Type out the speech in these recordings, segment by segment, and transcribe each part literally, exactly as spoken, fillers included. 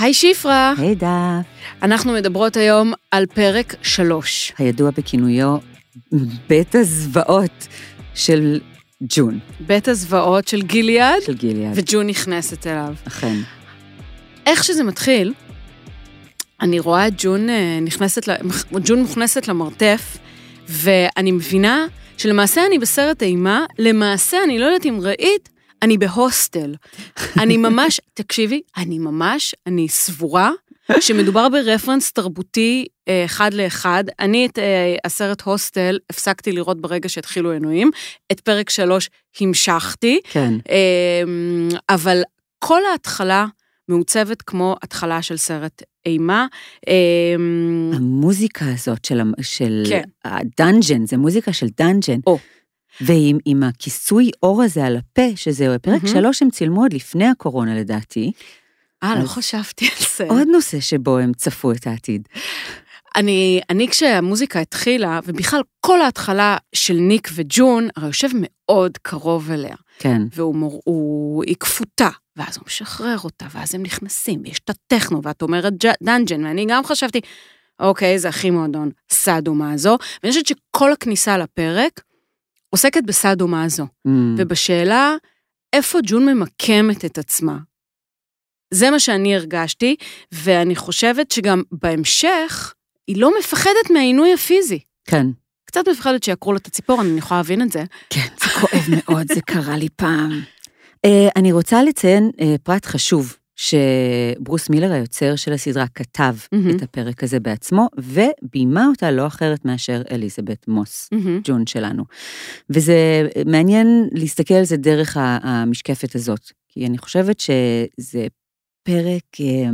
היי שיפרה. היי דף. אנחנו מדברות היום על פרק שלוש. הידוע בכינויו בית הזוועות של ג'ון. בית הזוועות של גיליאד. של גיליאד. וג'ון נכנסת אליו. אכן. איך שזה מתחיל, אני רואה את ג'ון נכנסת, ג'ון מוכנסת למרתף, ואני מבינה שלמעשה אני בסרט אימה, למעשה אני לא יודעת אם ראית, אני בהוסטל. אני ממש, תקשיבי, אני ממש, אני סבורה, שמדובר ברפרנס תרבותי אחד לאחד. אני את הסרט הוסטל הפסקתי לראות ברגע שהתחילו עינויים, את פרק שלוש המשכתי, כן. אבל כל ההתחלה מעוצבת כמו התחלה של סרט אימה. המוזיקה הזאת של, של כן. הדנג'ן, זה מוזיקה של דנג'ן. או. ועם עם הכיסוי אור הזה על הפה, שזה פרק mm-hmm. שלוש הם צילמו עוד לפני הקורונה לדעתי. אה, לא חשבתי על זה. עוד נושא שבו הם צפו את העתיד. אני, אני כשהמוזיקה התחילה, ובכלל כל ההתחלה של ניק וג'ון, הרי יושב מאוד קרוב אליה. כן. והוא, הוא, היא כפותה, ואז הוא משחרר אותה, ואז הם נכנסים, ויש את הטכנו, ואת אומרת דנג'ן, ואני גם חשבתי, אוקיי, זה הכי מועדון, סאדומה הזו, ואני חושבת שכל הכניסה לפרק, עוסקת בסאדומה הזו, mm. ובשאלה, איפה ג'ון ממקמת את עצמה? זה מה שאני הרגשתי, ואני חושבת שגם בהמשך, היא לא מפחדת מהעינוי הפיזי. כן. קצת מפחדת שיקרו לה את הציפור, אני יכולה להבין את זה. כן, זה כואב מאוד, זה קרה לי פעם. אני רוצה לציין פרט חשוב, שברוס מילר היוצר של הסדרה כתב mm-hmm. את הפרק הזה בעצמו, ובימה אותה לא אחרת מאשר אליזבת מוס, mm-hmm. ג'ון שלנו. וזה מעניין להסתכל על זה דרך המשקפת הזאת, כי אני חושבת שזה פרק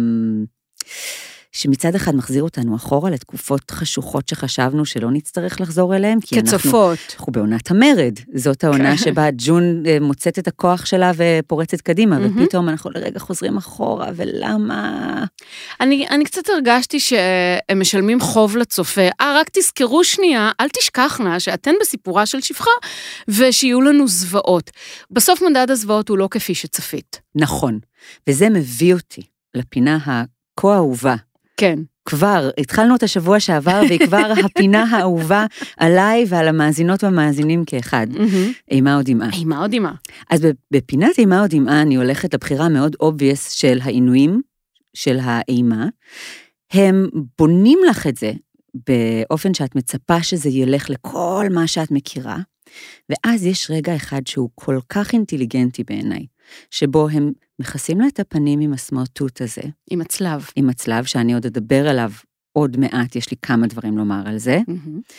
שמצד אחד מחזיר אותנו אחורה לתקופות חשוכות שחשבנו שלא נצטרך לחזור אליהם, כי כצפות. אנחנו, אנחנו בעונת המרד, זאת העונה שבה ג'ון מוצאת את הכוח שלה ופורצת קדימה, mm-hmm. ופתאום אנחנו לרגע חוזרים אחורה, ולמה? אני, אני קצת הרגשתי שהם משלמים חוב לצופה, אה, רק תזכרו שנייה, אל תשכחנה שאתן בסיפורה של שפחה, ושיהיו לנו זוועות. בסוף מדד הזוועות הוא לא כפי שצפית. נכון, וזה מביא אותי לפינה הכה אהובה, כן. כבר, התחלנו את השבוע שעבר, והיא כבר הפינה האהובה עליי ועל המאזינות והמאזינים כאחד. אימה או דמעה. אימה או דמעה. אז בפינת אימה או דמעה, אני הולכת לבחירה מאוד obvious של העינויים, של האימה. הם בונים לך את זה, באופן שאת מצפה שזה ילך לכל מה שאת מכירה, ואז יש רגע אחד שהוא כל כך אינטליגנטי בעיניי, שבו הם מכסים לה את הפנים עם הסמרטוט הזה. עם הצלב. עם הצלב, שאני עוד אדבר עליו עוד מעט, יש לי כמה דברים לומר על זה. Mm-hmm.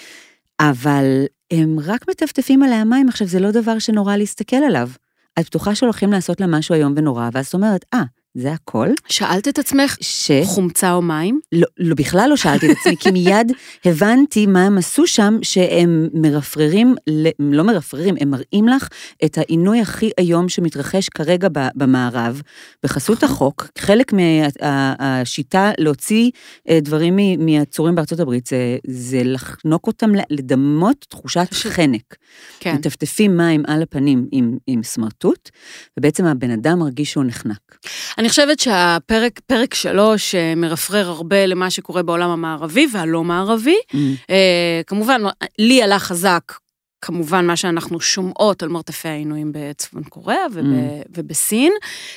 אבל הם רק מטפטפים עליה מים, עכשיו זה לא דבר שנורא להסתכל עליו. את בטוחה שהולכים לעשות לה משהו היום ונורא, ואז אומרת, אה, זה הכל. שאלת את עצמך ש... חומצה או מים? לא, לא, בכלל לא שאלתי את עצמי, כי מיד הבנתי מה הם עשו שם, שהם מרפררים, לא מרפררים, הם מראים לך את העינוי הכי היום שמתרחש כרגע במערב, בחסות החוק, חלק מהשיטה להוציא דברים מהצורים בארצות הברית, זה, זה לחנוק אותם, לדמות תחושת חנק. כן. מטפטפים מים על הפנים עם, עם סמרטוט, ובעצם הבן אדם מרגיש שהוא נחנק. אני חושבת שהפרק, פרק שלוש, מרפרר הרבה למה שקורה בעולם המערבי והלא מערבי. Mm. כמובן, לי עלה חזק, כמובן מה שאנחנו שומעות על מרתפי העינויים בצפון קוריאה וב, mm. ובסין,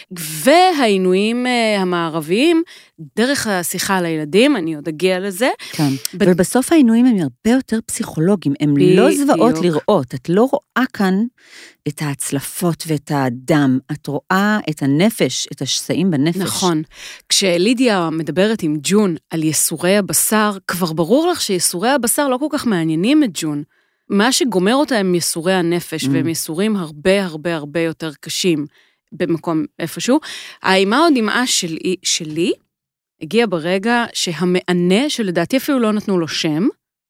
והעינויים המערביים, דרך השיחה על הילדים, אני עוד אגיע לזה. כן, ב... ובסוף העינויים הם הרבה יותר פסיכולוגיים, הם ב... לא זוועות ב... לראות, את לא רואה כאן את ההצלפות ואת הדם, את רואה את הנפש, את השסעים בנפש. נכון, כשלידיה מדברת עם ג'ון על יסורי הבשר, כבר ברור לך שיסורי הבשר לא כל כך מעניינים את ג'ון, מה שגומר אותה הם יסורי הנפש, mm. והם יסורים הרבה הרבה הרבה יותר קשים במקום איפשהו. האימה או דמעה שלי, שלי הגיע ברגע שהמענה, שלדעתי אפילו לא נתנו לו שם,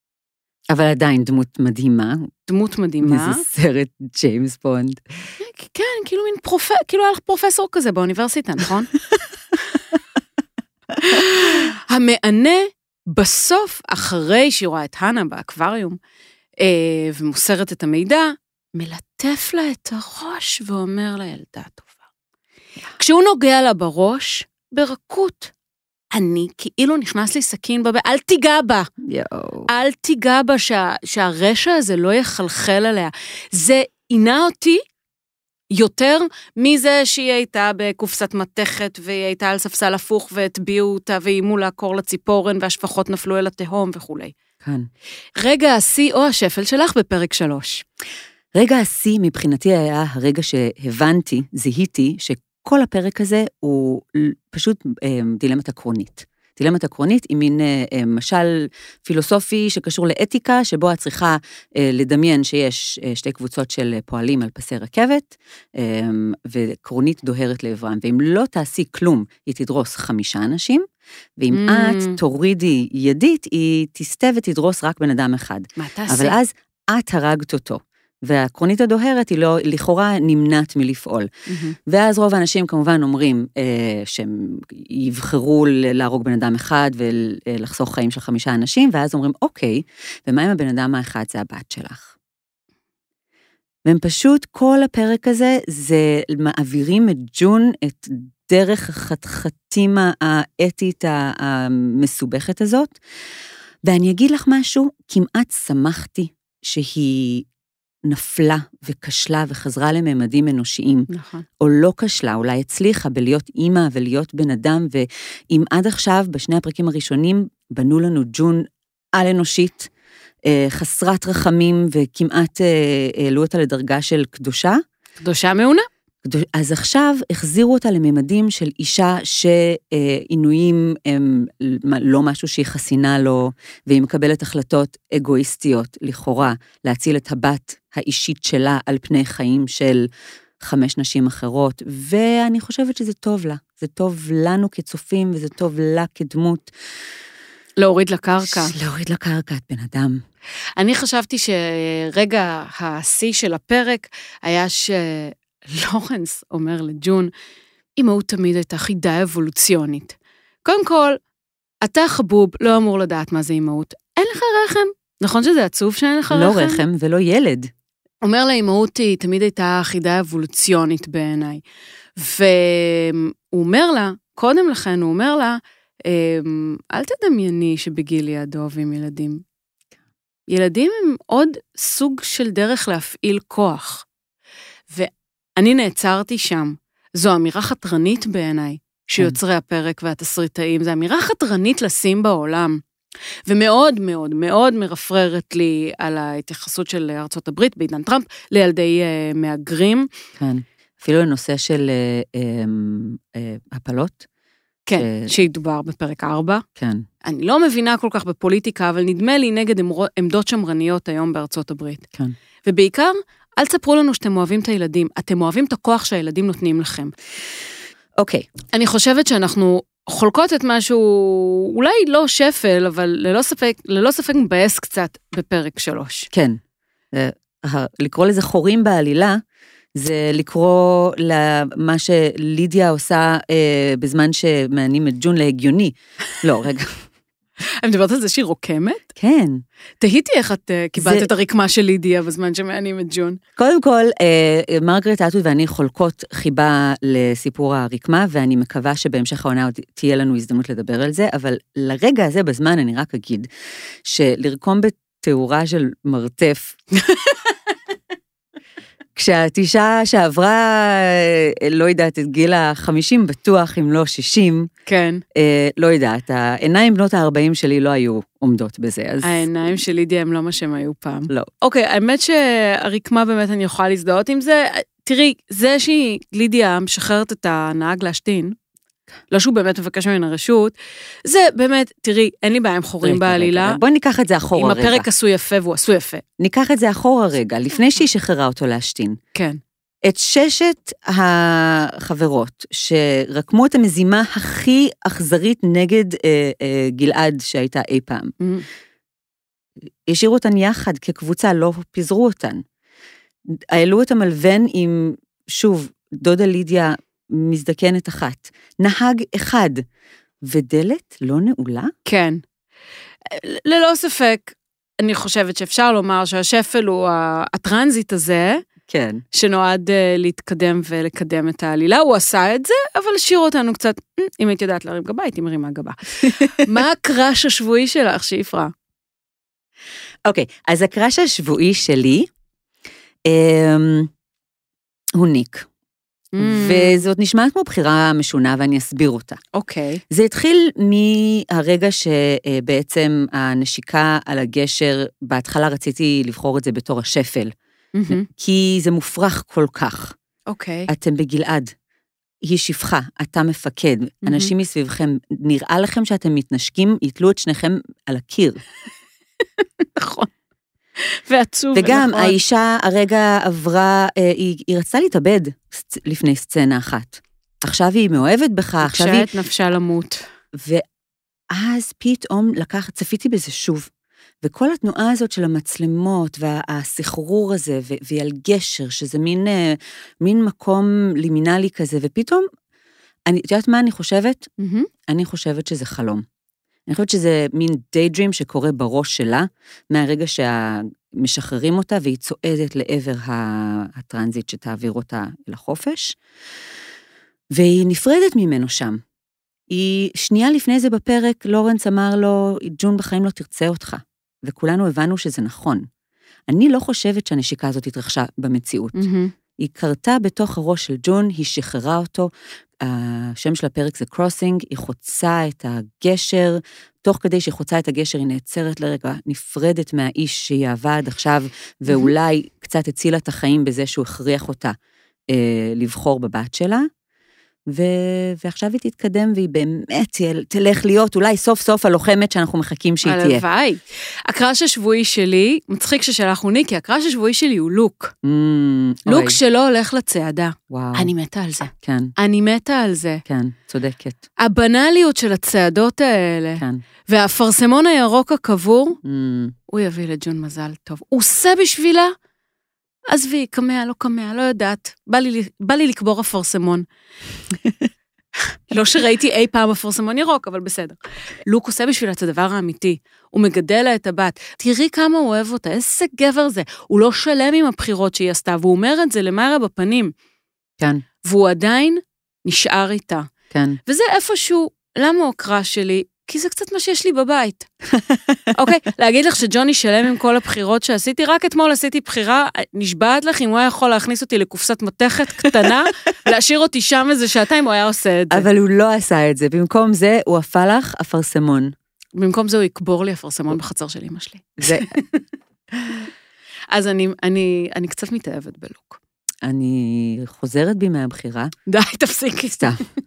אבל עדיין דמות מדהימה. דמות מדהימה. איזה סרט ג'יימס בונד. כן, כאילו מין פרופסור, כאילו היה לך פרופסור כזה באוניברסיטה, נכון? המענה בסוף, אחרי שהיא רואה את הנה באקווריום, ומוסרת את המידע, מלטף לה את הראש ואומר לה, ילדה טובה. כשהוא נוגע לה בראש, ברכות, אני כאילו נכנס לי סכין בבית, אל תיגע בה. יואו. אל תיגע בה שה, שהרשע הזה לא יחלחל עליה. זה עינה אותי יותר מזה שהיא הייתה בקופסת מתכת, והיא הייתה על ספסל הפוך, והטביעו אותה, ואימו לעקור לציפורן, והשפחות נפלו אל התהום וכולי. כאן. רגע השיא או השפל שלך בפרק שלוש. רגע השיא מבחינתי היה הרגע שהבנתי, זיהיתי, שכל הפרק הזה הוא פשוט דילמת עקרונית. דילמת עקרונית היא מין משל פילוסופי שקשור לאתיקה, שבו את צריכה לדמיין שיש שתי קבוצות של פועלים על פסי רכבת, ועקרונית דוהרת לעברם, ואם לא תעשי כלום, היא תדרוס חמישה אנשים, ואם mm. את תורידי ידית, היא תסתה ותדרוס רק בן אדם אחד. מה תעשי? אבל אז את הרגת אותו. והעקרונית הדוהרת היא לא, לכאורה נמנעת מלפעול. Mm-hmm. ואז רוב האנשים כמובן אומרים אה, שהם יבחרו להרוג בן אדם אחד ולחסוך חיים של חמישה אנשים, ואז אומרים, אוקיי, ומה אם הבן אדם האחד זה הבת שלך? והם פשוט, כל הפרק הזה, זה מעבירים את ג'ון, את דרך החתחתים האתית המסובכת הזאת, ואני אגיד לך משהו, כמעט שמחתי שהיא נפלה וקשלה וחזרה לממדים אנושיים. נכון. או לא קשלה, אולי הצליחה בלהיות אימא ולהיות בן אדם, ואם עד עכשיו, בשני הפרקים הראשונים, בנו לנו ג'ון על אנושית, חסרת רחמים, וכמעט העלו אותה לדרגה של קדושה. קדושה מעונה. אז עכשיו החזירו אותה לממדים של אישה שעינויים הם לא משהו שהיא חסינה לו, והיא מקבלת החלטות אגואיסטיות, לכאורה, להציל את הבת האישית שלה על פני חיים של חמש נשים אחרות, ואני חושבת שזה טוב לה. זה טוב לנו כצופים, וזה טוב לה כדמות. להוריד לקרקע. להוריד לקרקע, את בן אדם. אני חשבתי שרגע השיא של הפרק היה ש... לורנס אומר לג'ון, אמהות תמיד הייתה חידה אבולוציונית. קודם כל, אתה חבוב לא אמור לדעת מה זה אמהות. אין לך רחם? נכון שזה עצוב שאין לך לא רחם? לא רחם ולא ילד. אומר לה, אמהות היא תמיד הייתה חידה אבולוציונית בעיניי. והוא אומר לה, קודם לכן הוא אומר לה, אל תדמייני שבגיל לידו אוהבים ילדים. ילדים הם עוד סוג של דרך להפעיל כוח. ו... אני נעצרתי שם. זו אמירה חתרנית בעיניי, שיוצרי הפרק והתסריטאים, זו אמירה חתרנית לשים בעולם, ומאוד מאוד מאוד מרפררת לי על ההתייחסות של ארצות הברית, בעידן טראמפ, לילדי uh, מאגרים. כן, אפילו לנושא של uh, uh, uh, הפלות. כן, ש... שידובר בפרק ארבע. כן. אני לא מבינה כל כך בפוליטיקה, אבל נדמה לי נגד עמדות שמרניות היום בארצות הברית. כן. ובעיקר, אל תספרו לנו שאתם אוהבים את הילדים, אתם אוהבים את הכוח שהילדים נותנים לכם. אוקיי. אני חושבת שאנחנו חולקות את משהו, אולי לא שפל, אבל ללא ספק, ללא ספק מבאס קצת בפרק שלוש. כן. לקרוא לזה חורים בעלילה, זה לקרוא למה שלידיה עושה בזמן שמענים את ג'ון להגיוני. לא, רגע. אני מדברת על זה שהיא רוקמת? כן. תהיתי איך את קיבלת את הרקמה של לידיה בזמן שמענים את ג'ון. קודם כל, מרגרט אטווד ואני חולקות חיבה לסיפור הרקמה, ואני מקווה שבהמשך העונה עוד תהיה לנו הזדמנות לדבר על זה, אבל לרגע הזה בזמן אני רק אגיד, שלרקום בתאורה של מרתף, כשאת אישה שעברה, לא יודעת, את גיל ה-חמישים בטוח, אם לא שישים, כן. אה, לא יודעת, העיניים בנות ה-ארבעים שלי לא היו עומדות בזה. אז... העיניים של לידיה הם לא מה שהם היו פעם. לא. אוקיי, האמת שהרקמה באמת אני יכולה להזדהות עם זה. תראי, זה שהיא, לידיה, משחררת את הנהג להשתין, לא שהוא באמת מבקש ממנה רשות, זה באמת, תראי, אין לי בעיה עם חורים בעלילה. בואי ניקח את זה אחורה רגע. אם הפרק עשו יפה והוא עשו יפה. ניקח את זה אחורה רגע, לפני שהיא שחררה אותו להשתין. כן. את ששת החברות שרקמו את המזימה הכי אכזרית נגד אה, אה, גלעד שהייתה אי פעם. Mm-hmm. השאירו אותן יחד כקבוצה, לא פיזרו אותן. העלו אותם על ון עם, שוב, דודה לידיה מזדקנת אחת. נהג אחד. ודלת לא נעולה? כן. ללא ספק, אני חושבת שאפשר לומר שהשפל הוא הטרנזיט הזה, כן. שנועד uh, להתקדם ולקדם את העלילה, הוא עשה את זה, אבל השאיר אותנו קצת, אם היית יודעת להרים גבה, הייתי מרימה גבה. מה הקראש השבועי שלך, שיפרה? אוקיי, okay, אז הקראש השבועי שלי, um, הוא ניק. Mm. וזאת נשמעת כמו בחירה משונה, ואני אסביר אותה. אוקיי. Okay. זה התחיל מהרגע שבעצם הנשיקה על הגשר, בהתחלה רציתי לבחור את זה בתור השפל, mm-hmm. כי זה מופרך כל כך. אוקיי. Okay. אתם בגלעד, היא שפחה, אתה מפקד, mm-hmm. אנשים מסביבכם, נראה לכם שאתם מתנשקים, יתלו את שניכם על הקיר. נכון. ועצוב. וגם ונכון. האישה הרגע עברה, היא, היא רצתה להתאבד לפני סצנה אחת. עכשיו היא מאוהבת בך, עכשיו היא... כשאת נפשה למות. ואז פתאום לקח, צפיתי בזה שוב, וכל התנועה הזאת של המצלמות, והסחרור הזה, והיא על גשר, שזה מין, מין מקום לימינלי כזה, ופתאום, אני, את יודעת מה אני חושבת? Mm-hmm. אני חושבת שזה חלום. אני חושבת שזה מין daydream שקורה בראש שלה, מהרגע שמשחררים אותה, והיא צועדת לעבר הטרנזיט שתעביר אותה לחופש, והיא נפרדת ממנו שם. היא, שנייה לפני זה בפרק, לורנס אמר לו, ג'ון בחיים לא תרצה אותך, וכולנו הבנו שזה נכון. אני לא חושבת שהנשיקה הזאת התרחשה במציאות. Mm-hmm. היא קרתה בתוך הראש של ג'ון, היא שחררה אותו, השם של הפרק זה קרוסינג, היא חוצה את הגשר, תוך כדי שהיא חוצה את הגשר, היא נעצרת לרגע, נפרדת מהאיש שהיא אהבה עד עכשיו, ואולי קצת הצילה את החיים בזה שהוא הכריח אותה אה, לבחור בבת שלה, ו... ועכשיו היא תתקדם, והיא באמת תלך להיות, אולי סוף סוף הלוחמת שאנחנו מחכים שהיא תהיה. הלוואי. הקראש השבועי שלי, מצחיק ששלחו ניקי, הקראש השבועי שלי הוא לוק. Mm, לוק אוי. שלא הולך לצעדה. וואו. אני מתה על זה. כן. אני מתה על זה. כן, צודקת. הבנליות של הצעדות האלה, כן. והפרסמון הירוק הקבור, mm. הוא יביא לג'ון מזל טוב. הוא עושה בשבילה, עזבי, קמע, לא קמע, לא יודעת. בא לי, בא לי לקבור אפרסמון. לא שראיתי אי פעם אפרסמון ירוק, אבל בסדר. לוק עושה בשבילה את הדבר האמיתי. הוא מגדל לה את הבת. תראי כמה הוא אוהב אותה, איזה גבר זה. הוא לא שלם עם הבחירות שהיא עשתה, והוא אומר את זה למעלה בפנים. כן. והוא עדיין נשאר איתה. כן. וזה איפשהו, למה הוא הקראש שלי? כי זה קצת מה שיש לי בבית. אוקיי, להגיד לך שג'וני שלם עם כל הבחירות שעשיתי, רק אתמול עשיתי בחירה, נשבעת לך אם הוא היה יכול להכניס אותי לקופסת מתכת קטנה, להשאיר אותי שם איזה שעתיים, הוא היה עושה את זה. אבל הוא לא עשה את זה, במקום זה הוא עפה לך אפרסמון. במקום זה הוא יקבור לי אפרסמון בחצר של אמא שלי. זה... אז אני, אני, אני קצת מתאהבת בלוק. אני חוזרת בי מהבחירה. די, תפסיקי. סתם.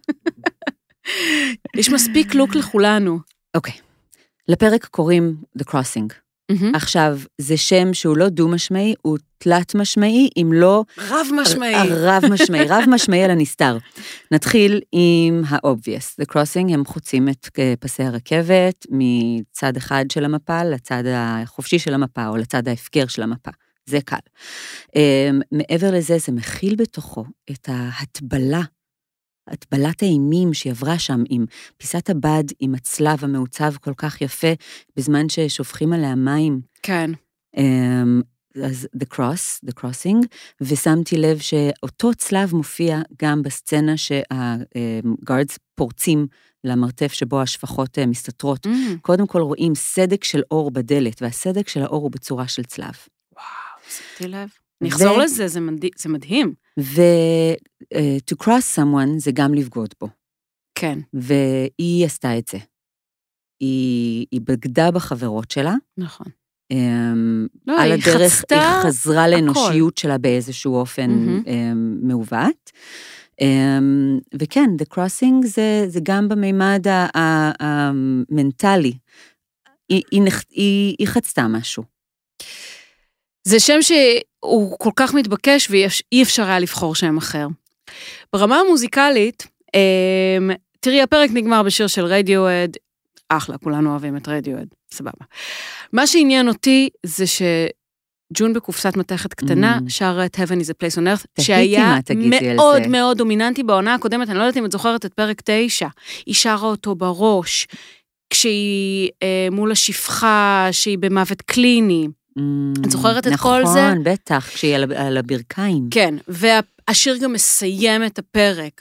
יש מספיק לוק לכולנו. אוקיי. לפרק קוראים The Crossing. Mm-hmm. עכשיו, זה שם שהוא לא דו-משמעי, הוא תלת-משמעי, אם לא... רב-משמעי. רב-משמעי, רב-משמעי על הנסתר. נתחיל עם ה-obvious. The Crossing, הם חוצים את פסי הרכבת מצד אחד של המפה לצד החופשי של המפה, או לצד ההפקר של המפה. זה קל. מעבר לזה, זה מכיל בתוכו את ההטבלה, הטבלת האימים שהיא עברה שם עם פיסת הבד, עם הצלב המעוצב כל כך יפה, בזמן ששופכים עליה מים. כן. אז The Cross, The Crossing, ושמתי לב שאותו צלב מופיע גם בסצנה שהגארדס פורצים למרתף שבו השפחות מסתתרות. Mm. קודם כל רואים סדק של אור בדלת, והסדק של האור הוא בצורה של צלב. וואו, שמתי לב. נחזור ו... לזה, זה, מד... זה מדהים. ו-to uh, cross someone זה גם לבגוד בו. כן. והיא עשתה את זה. היא, היא בגדה בחברות שלה. נכון. Um, לא, על היא הדרך, חצתה היא חזרה לאנושיות שלה באיזשהו אופן mm-hmm. um, מעוות. Um, וכן, the crossing זה, זה גם במימד המנטלי. היא, היא, היא, היא חצתה משהו. זה שם שהוא כל כך מתבקש, ואי אפשר היה לבחור שם אחר. ברמה המוזיקלית, תראי, הפרק נגמר בשיר של רדיואד, אחלה, כולנו אוהבים את רדיואד, סבבה. מה שעניין אותי, זה שג'ון בקופסת מתכת קטנה, שר את Heaven is a place on earth, שהיה מאוד מאוד דומיננטי בעונה הקודמת, אני לא יודעת אם את זוכרת את פרק תשע, היא שרה אותו בראש, כשהיא מול השפחה, שהיא במוות קליני, את זוכרת את כל זה? נכון, בטח, כשהיא על הברכיים. כן, והשיר גם מסיים את הפרק,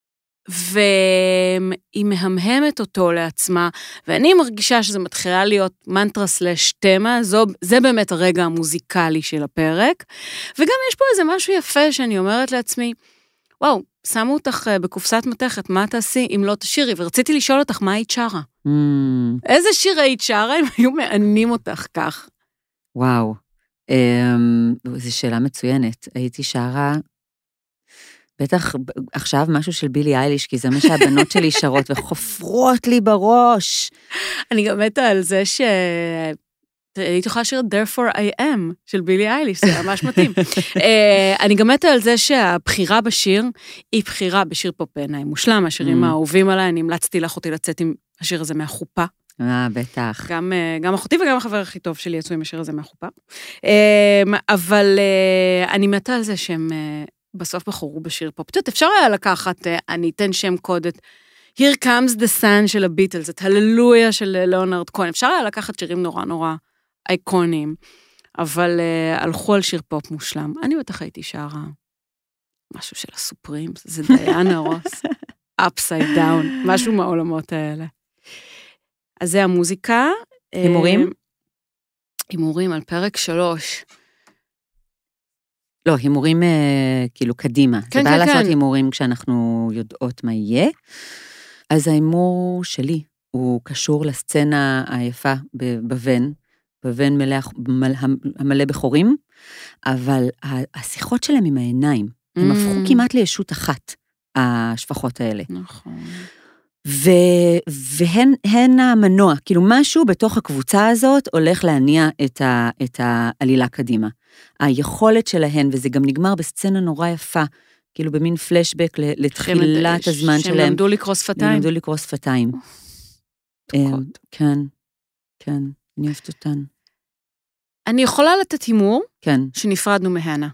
והיא מהמהמת אותו לעצמה, ואני מרגישה שזה מתחילה להיות מנטרה סלש תמה, זה באמת הרגע המוזיקלי של הפרק, וגם יש פה איזה משהו יפה שאני אומרת לעצמי, וואו, שמו אותך בקופסת מתכת, מה תעשי אם לא תשירי? ורציתי לשאול אותך, מה היית שרה? Mm. איזה שיר היית שרה אם היו מענים אותך כך? וואו, זו שאלה מצוינת. הייתי שרה, בטח עכשיו משהו של בילי אייליש, כי זה מה שהבנות שלי שרות וחופרות לי בראש. אני גם מתה על זה ש... הייתי יכולה לשיר Therefore I Am של בילי אייליש, זה ממש מתאים. אני גם מתה על זה שהבחירה בשיר היא בחירה בשיר פופ בעיניי מושלם, השירים האהובים עליי, אני המלצתי לך אותי לצאת עם השיר הזה מהחופה. אה, בטח. גם, גם אחותי וגם החבר הכי טוב שלי יצאו עם השיר הזה מהחופה. אבל אני מתה על זה שהם בסוף בחרו בשיר פופ. פשוט אפשר היה לקחת, אני אתן שם קודת, Here Comes the Sun של הביטלס, את הללויה של ליאונרד כהן. אפשר היה לקחת שירים נורא נורא אייקונים, אבל uh, הלכו על שיר פופ מושלם. אני בטח הייתי שרה משהו של הסופרים, זה דיאנה רוס, upside down, משהו מהעולמות האלה. אז זה המוזיקה. הימורים? הימורים על פרק שלוש. לא, הימורים uh, כאילו קדימה. כן, זה בא כן, לעשות כן. הימורים כשאנחנו יודעות מה יהיה. אז ההימור שלי הוא קשור לסצנה היפה בבן, בבן מלא, המלא בחורים, אבל השיחות שלהם עם העיניים, הם Mm. הפכו כמעט לישות אחת, השפחות האלה. נכון. ו- והן הן המנוע, כאילו משהו בתוך הקבוצה הזאת הולך להניע את, ה- את העלילה קדימה. היכולת שלהן, וזה גם נגמר בסצנה נורא יפה, כאילו במין פלשבק לתחילת הזמן שלהם. שהם למדו לקרוא שפתיים. הם למדו לקרוא שפתיים. תוקות. כן, כן, אני אוהבת אותן. אני יכולה לתת הימור כן. שנפרדנו מהנה.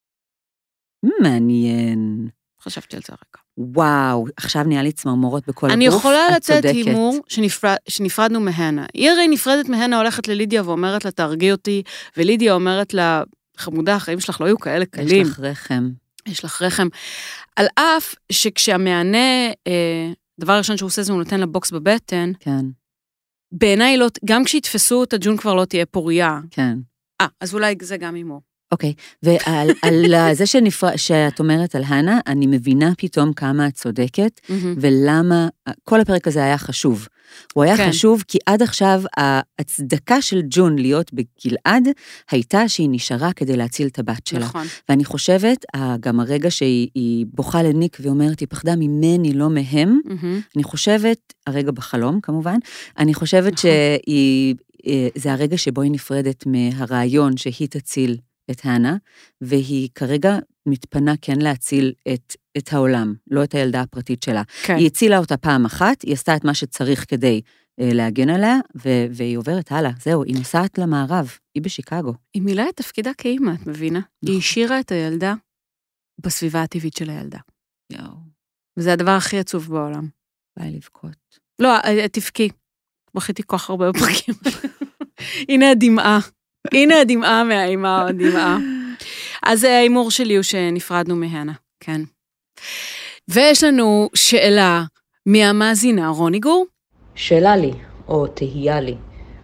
מעניין. חשבתי על זה רגע. וואו, עכשיו נהיה לי צמרמורות בכל הגוף. אני יכולה את לתת צודקת. הימור שנפרד, שנפרדנו מהנה. היא הרי נפרדת מהנה, הולכת ללידיה ואומרת לה, תרגיע אותי, ולידיה אומרת לה, חמודה, החיים שלך לא היו כאלה קלים. יש לך רחם. יש לך רחם. על אף שכשהמענה, אה, דבר ראשון שהוא עושה זה, הוא נותן לה בוקס בבטן, כן. בעיניי לא, גם כשיתפסו אותה, ג'ון כבר לא תהיה פוריה. כן. אה, אז אולי זה גם הימור. אוקיי, ועל על זה שנפר... שאת אומרת על הנה, אני מבינה פתאום כמה את צודקת, ולמה, כל הפרק הזה היה חשוב. הוא היה כן. חשוב כי עד עכשיו ההצדקה של ג'ון להיות בגלעד, הייתה שהיא נשארה כדי להציל את הבת שלה. נכון. ואני חושבת, גם הרגע שהיא בוכה לניק ואומרת, היא פחדה ממני, לא מהם, אני חושבת, הרגע בחלום כמובן, אני חושבת נכון. שהיא, זה הרגע שבו היא נפרדת מהרעיון שהיא תציל את הנה, והיא כרגע מתפנה כן להציל את, את העולם, לא את הילדה הפרטית שלה. כן. היא הצילה אותה פעם אחת, היא עשתה את מה שצריך כדי אה, להגן עליה, ו- והיא עוברת הלאה. זהו, היא נוסעת למערב, היא בשיקגו. היא מילאה את תפקידה כאימא, את מבינה? נכון. היא השאירה את הילדה בסביבה הטבעית של הילדה. יאו. וזה הדבר הכי עצוב בעולם. ביי לבכות. לא, תפקי. בכיתי כוח הרבה בפרקים. הנה הדמעה. הנה הדמעה מהאימה, הדמעה. אז ההימור שלי הוא שנפרדנו מהנה, כן. ויש לנו שאלה מהמאזינה, רוני גור. שאלה לי, או תהייה לי.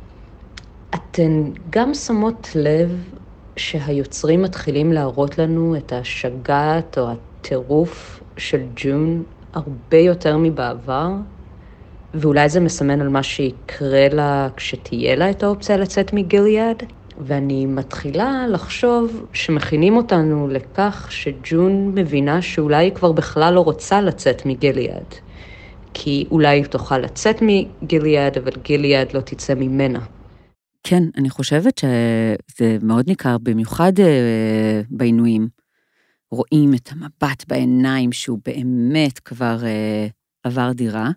אתן גם שמות לב שהיוצרים מתחילים להראות לנו את השגעת או הטירוף של ג'ון הרבה יותר מבעבר? ואולי זה מסמן על מה שיקרה לה כשתהיה לה את האופציה לצאת מגיליאד? ואני מתחילה לחשוב שמכינים אותנו לכך שג'ון מבינה שאולי היא כבר בכלל לא רוצה לצאת מגיליאד. כי אולי היא תוכל לצאת מגיליאד, אבל גיליאד לא תצא ממנה. כן, אני חושבת שזה מאוד ניכר, במיוחד אה, בעינויים. רואים את המבט בעיניים שהוא באמת כבר אה, עבר דירה.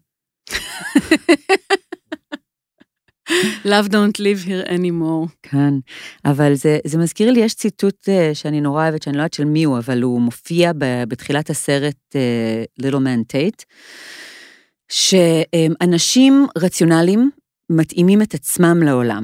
Love don't live here anymore. כן, אבל זה, זה מזכיר לי, יש ציטוט uh, שאני נורא אוהבת, שאני לא יודעת של מי הוא, אבל הוא מופיע ב, בתחילת הסרט uh, Little Man Tate, שאנשים רציונליים מתאימים את עצמם לעולם.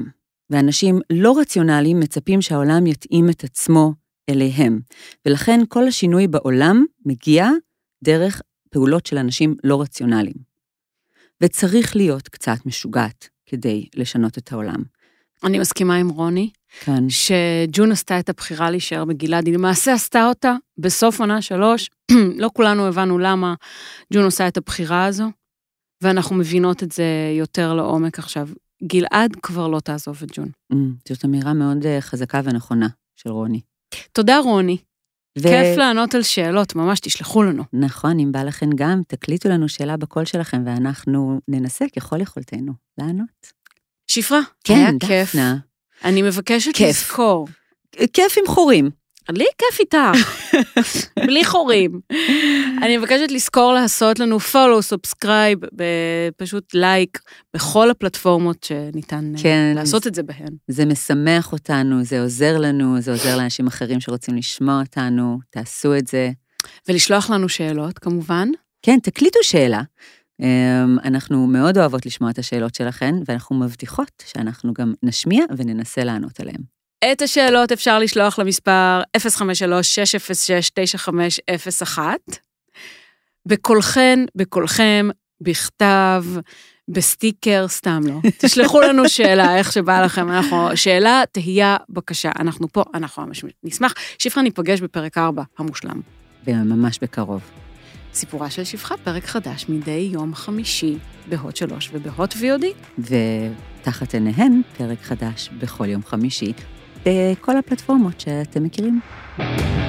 ואנשים לא רציונליים מצפים שהעולם יתאים את עצמו אליהם. ולכן כל השינוי בעולם מגיע דרך פעולות של אנשים לא רציונליים. וצריך להיות קצת משוגעת כדי לשנות את העולם. אני מסכימה עם רוני, כן. שג'ון עשתה את הבחירה להישאר בגלעד, היא למעשה עשתה אותה בסוף עונה שלוש, לא כולנו הבנו למה ג'ון עושה את הבחירה הזו, ואנחנו מבינות את זה יותר לעומק עכשיו. גלעד כבר לא תעזוב את ג'ון. זאת אמירה מאוד חזקה ונכונה של רוני. תודה רוני. ו... כיף לענות על שאלות, ממש תשלחו לנו. נכון, אם בא לכם גם, תקליטו לנו שאלה בקול שלכם, ואנחנו ננסה ככל יכולתנו לענות. שפרה, כן, היה דפנה. כיף. אני מבקשת כיף. לזכור. כיף עם חורים. לי כיף איתך, בלי חורים. אני מבקשת לזכור לעשות לנו follow, subscribe, פשוט לייק, בכל הפלטפורמות שניתן כן, לעשות את זה בהן. זה משמח אותנו, זה עוזר לנו, זה עוזר לאנשים אחרים שרוצים לשמוע אותנו, תעשו את זה. ולשלוח לנו שאלות, כמובן. כן, תקליטו שאלה. אנחנו מאוד אוהבות לשמוע את השאלות שלכן, ואנחנו מבטיחות שאנחנו גם נשמיע וננסה לענות עליהן. את השאלות אפשר לשלוח למספר אפס חמש שלוש שש אפס שש תשע חמש אפס אחת, בקולכן, בקולכם, בכתב, בסטיקר, סתם לא. תשלחו לנו שאלה, איך שבא לכם, אנחנו, שאלה, תהייה, בקשה, אנחנו פה, אנחנו ממש נשמח. שפרה ניפגש בפרק ארבע, המושלם. וממש בקרוב. סיפורה של שפחה, פרק חדש, מדי יום חמישי, בהוט שלוש ובהוט וי או די. ותחת עיניהן, פרק חדש בכל יום חמישי, בכל הפלטפורמות שאתם מכירים.